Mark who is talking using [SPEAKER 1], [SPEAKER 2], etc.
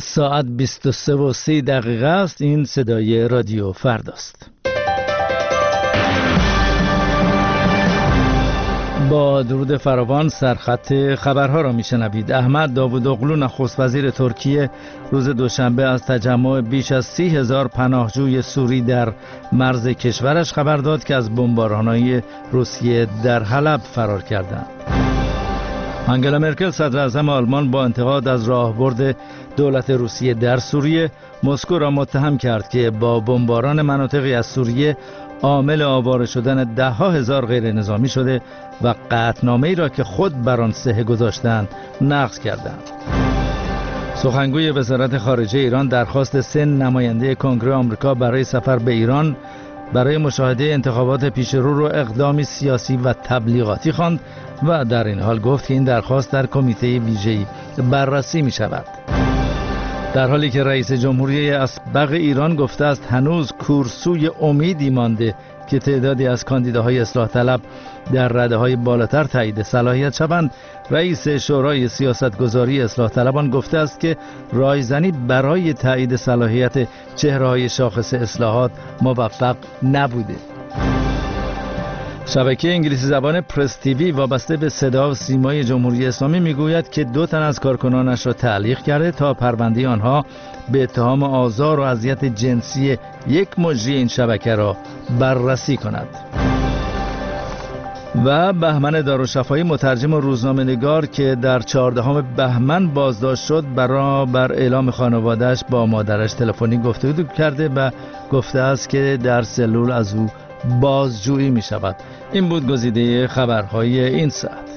[SPEAKER 1] ساعت 23:30 است. این صدای رادیو فرداست. با درود فراوان سرخط خبرها را میشنوید. احمد داوودوغلو نخست وزیر ترکیه روز دوشنبه از تجمع بیش از 30,000 پناهجوی سوری در مرز کشورش خبر داد که از بمباران‌های روسیه در حلب فرار کردند. آنگلا مرکل صدراعظم آلمان با انتقاد از راهبرد دولت روسیه در سوریه مسکو را متهم کرد که با بمباران مناطقی از سوریه عامل آواره شدن ده‌ها هزار غیر نظامی شده و قطعنامه‌ای را که خود بر آن صحه گذاشتند نقض کردند. سخنگوی وزارت خارجه ایران درخواست 3 نماینده کنگره آمریکا برای سفر به ایران برای مشاهده انتخابات پیشرو را اقدامی سیاسی و تبلیغاتی خواند و در این حال گفت که این درخواست در کمیته ویژه‌ای بررسی می شود. در حالی که رئیس جمهوری اسبق ایران گفته است هنوز کورسوی امیدی مانده که تعدادی از کاندیداهای اصلاح طلب در رده‌های بالاتر تایید صلاحیت شوند، رئیس شورای سیاستگذاری اصلاح طلبان گفته است که رایزنی برای تایید صلاحیت چهره‌های شاخص اصلاحات موفق نبوده. شبکه انگلیسی زبان پرس تیوی وابسته به صدا و سیمای جمهوری اسلامی میگوید که 2 تن از کارکنانش را تعلیق کرده تا پرونده آنها به اتهام آزار و اذیت جنسی یک مجری این شبکه را بررسی کند. و بهمن دارالشفایی مترجم و روزنامه‌نگار که در 14 بهمن بازداشت شد بر اعلام خانواده‌اش با مادرش تلفنی گفتگو کرده و گفته است که در سلول از او بازجویی می شود. این بود گزیده خبرهای این ساعت.